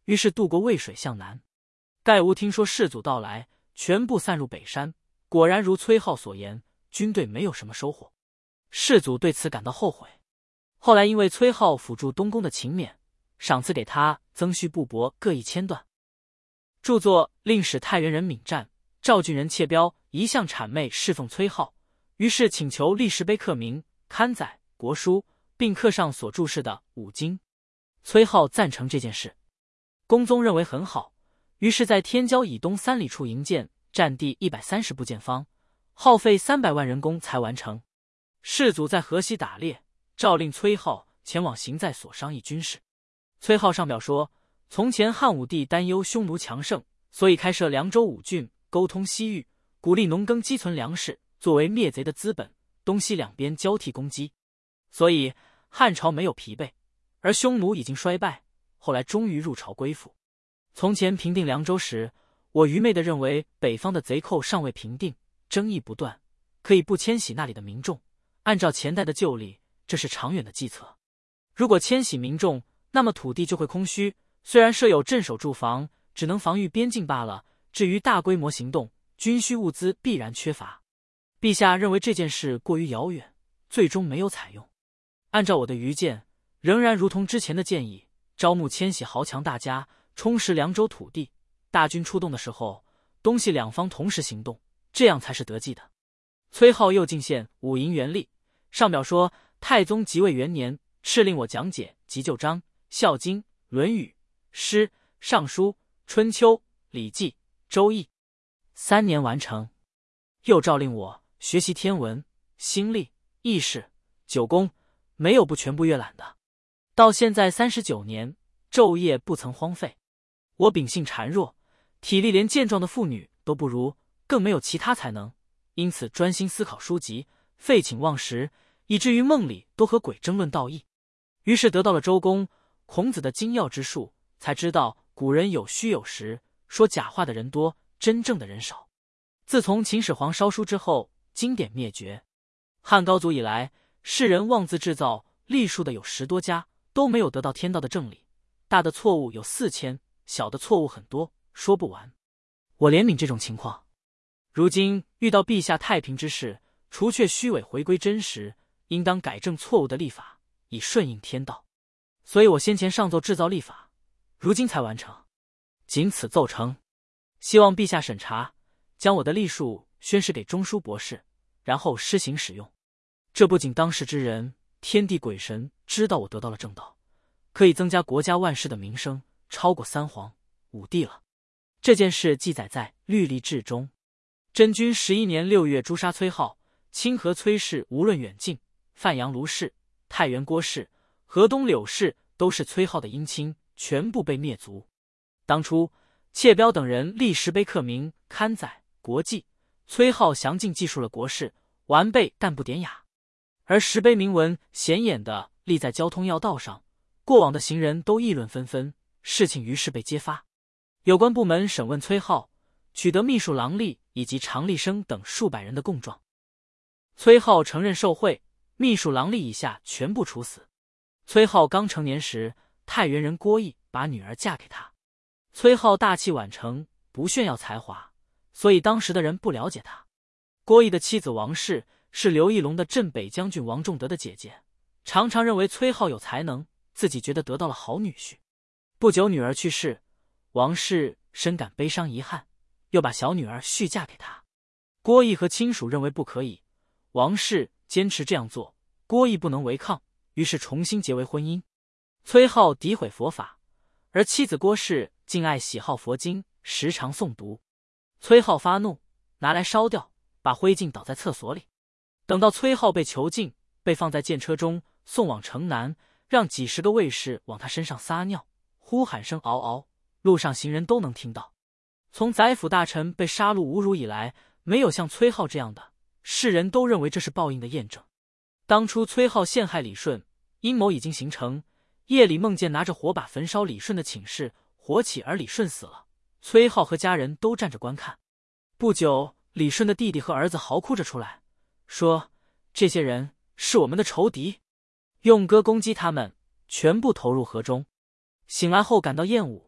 于是渡过渭水向南。盖吴听说世祖到来，全部散入北山。果然如崔浩所言，军队没有什么收获。世祖对此感到后悔。后来因为崔浩辅助东宫的勤勉，赏赐给他增须布帛各一千段。著作令使太原人闵湛、赵郡人窃标一向谄媚侍奉崔浩，于是请求立石碑刻名，刊载国书，并刻上所注释的五经。崔浩赞成这件事，公宗认为很好，于是在天骄以东三里处营建，占地一百三十步见方，耗费三百万人工才完成。世祖在河西打猎，诏令崔浩前往行在所商议军事。崔浩上表说，从前汉武帝担忧匈奴强盛，所以开设凉州五郡，沟通西域，鼓励农耕积存粮食，作为灭贼的资本，东西两边交替攻击。所以汉朝没有疲惫，而匈奴已经衰败，后来终于入朝归附。从前平定凉州时，我愚昧地认为北方的贼寇尚未平定，争议不断，可以不迁徙那里的民众。按照前代的旧例，这是长远的计策。如果迁徙民众，那么土地就会空虚，虽然设有镇守驻防，只能防御边境罢了。至于大规模行动，军需物资必然缺乏。陛下认为这件事过于遥远，最终没有采用。按照我的愚见，仍然如同之前的建议，招募迁徙豪强大家，充实凉州土地。大军出动的时候，东西两方同时行动，这样才是得计的。崔浩又进献五营元历，上表说太宗即位元年，敕令我讲解急救章、孝经、论语、诗、尚书、春秋、礼记、周易，三年完成。又诏令我学习天文、星历、易事、九宫，没有不全部阅览的。到现在三十九年，昼夜不曾荒废。我秉性孱弱，体力连健壮的妇女都不如，更没有其他才能，因此专心思考书籍，废寝忘食，以至于梦里都和鬼争论道义。于是得到了周公、孔子的精要之术，才知道古人有虚有实，说假话的人多，真正的人少。自从秦始皇烧书之后，经典灭绝。汉高祖以来，世人妄自制造历数的有十多家，都没有得到天道的正理，大的错误有四千，小的错误很多，说不完。我怜悯这种情况，如今遇到陛下太平之事，除却虚伪回归真实，应当改正错误的历法，以顺应天道。所以我先前上奏制造历法，如今才完成，仅此奏成，希望陛下审查，将我的历数宣示给中书博士，然后施行使用。这不仅当时之人，天地鬼神知道我得到了正道，可以增加国家万世的名声，超过三皇五帝了。这件事记载在律历志中。真君十一年六月诛杀崔浩，清河崔氏无论远近，范阳卢氏、太原郭氏、河东柳氏都是崔浩的姻亲，全部被灭族。当初窃标等人立石碑刻名，刊载国记，崔浩详尽记述了国事，完备但不典雅。而石碑铭文显眼的立在交通要道上，过往的行人都议论纷纷，事情于是被揭发。有关部门审问崔浩，取得秘书郎吏以及常立生等数百人的供状。崔浩承认受贿，秘书郎吏以下全部处死。崔浩刚成年时，太原人郭毅把女儿嫁给他。崔浩大器晚成，不炫耀才华，所以当时的人不了解他。郭毅的妻子王氏是刘义隆的镇北将军王仲德的姐姐，常常认为崔浩有才能，自己觉得得到了好女婿。不久女儿去世，王氏深感悲伤遗憾，又把小女儿续嫁给他。郭毅和亲属认为不可以，王氏坚持这样做，郭毅不能违抗，于是重新结为婚姻。崔浩诋毁佛法，而妻子郭氏敬爱喜好佛经，时常诵读。崔浩发怒，拿来烧掉，把灰烬倒在厕所里。等到崔浩被囚禁，被放在箭车中送往城南，让几十个卫士往他身上撒尿，呼喊声嗷嗷，路上行人都能听到。从宰辅大臣被杀戮侮辱以来，没有像崔浩这样的，世人都认为这是报应的验证。当初崔浩陷害李顺，阴谋已经形成，夜里梦见拿着火把焚烧李顺的寝室，火起而李顺死了，崔浩和家人都站着观看。不久，李顺的弟弟和儿子嚎哭着出来，说这些人是我们的仇敌，用戈攻击他们，全部投入河中。醒来后感到厌恶，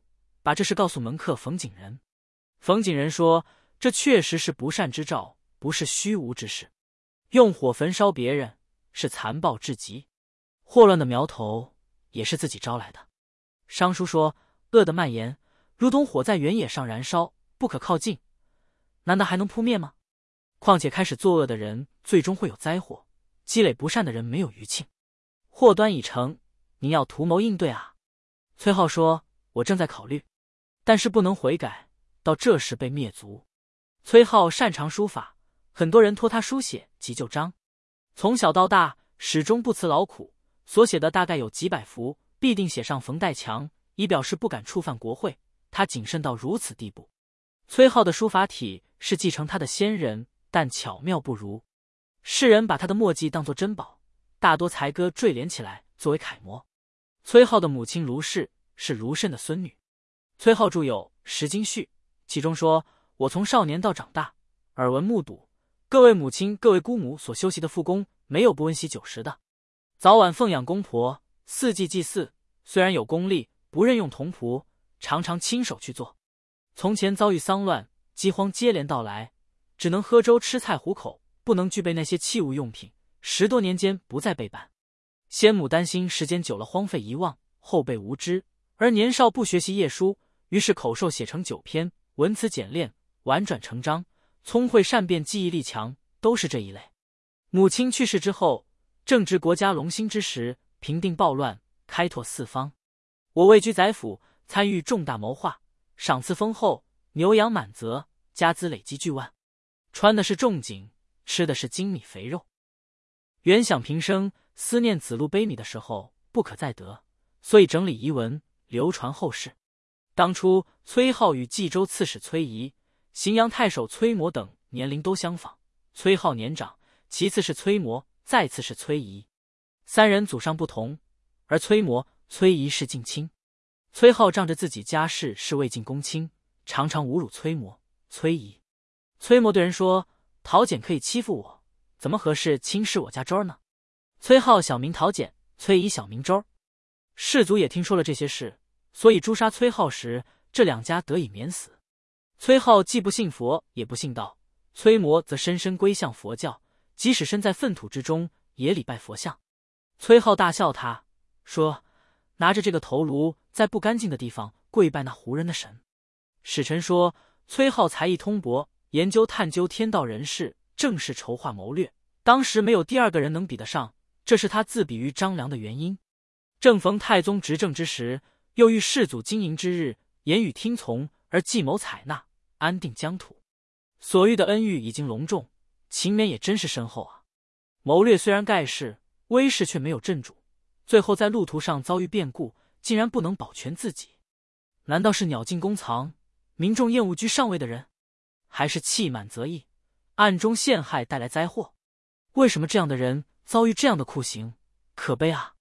把这事告诉门客冯景仁。冯景仁说，这确实是不善之兆，不是虚无之事。用火焚烧别人是残暴至极，祸乱的苗头也是自己招来的。商书说，恶的蔓延如同火在原野上燃烧，不可靠近，难道还能扑灭吗？况且开始作恶的人最终会有灾祸，积累不善的人没有余庆。祸端已成，您要图谋应对啊。崔颢说，我正在考虑，但是不能悔改，到这时被灭族。崔颢擅长书法，很多人托他书写急救章，从小到大始终不辞劳苦，所写的大概有几百幅，必定写上冯代强，以表示不敢触犯国讳。他谨慎到如此地步。崔颢的书法体是继承他的先人，但巧妙不如。世人把他的墨迹当作珍宝，大多才歌坠联起来作为楷模。崔颢的母亲卢氏是卢慎的孙女。崔颢著有《石经序》，其中说，我从少年到长大，耳闻目睹，各位母亲各位姑母所修习的复功，没有不温习酒食的。早晚奉养公婆，四季祭祀，虽然有功力，不任用童仆，常常亲手去做。从前遭遇丧乱饥荒接连到来，只能喝粥吃菜糊口，不能具备那些器物用品，十多年间不再备办。先母担心时间久了荒废遗忘，后辈无知，而年少不学习页书，于是口授写成九篇，文辞简练，婉转成章，聪慧善辩，记忆力强，都是这一类。母亲去世之后，正值国家隆兴之时，平定暴乱，开拓四方。我位居宰府，参与重大谋划，赏赐丰厚，牛羊满泽，家资累积巨万，穿的是重锦，吃的是精米肥肉。原想平生思念子路悲米的时候不可再得，所以整理遗文，流传后世。当初崔颢与冀州刺史崔仪、荥阳太守崔模等年龄都相仿，崔颢年长，其次是崔模，再次是崔仪，三人祖上不同，而崔模、崔仪是近亲。崔颢仗着自己家世是魏晋公卿，常常侮辱崔模、崔仪。崔模对人说，陶简可以欺负我，怎么合适轻视我家周儿呢？崔颢小名陶简，崔仪小名周儿。士族也听说了这些事，所以诛杀崔颢时，这两家得以免死。崔颢既不信佛也不信道，崔模则深深归向佛教，即使身在粪土之中也礼拜佛像。崔颢大笑他，说，拿着这个头颅在不干净的地方跪拜那胡人的神。史臣说，崔颢才艺通博，研究探究天道人事，正是筹划谋略，当时没有第二个人能比得上，这是他自比于张良的原因。正逢太宗执政之时，又遇世祖经营之日，言语听从而计谋采纳，安定疆土。所遇的恩遇已经隆重，情绵也真是深厚啊。谋略虽然盖世，威势却没有镇住，最后在路途上遭遇变故，竟然不能保全自己。难道是鸟尽弓藏，民众厌恶居上位的人？还是气满则溢，暗中陷害带来灾祸？为什么这样的人遭遇这样的酷刑？可悲啊！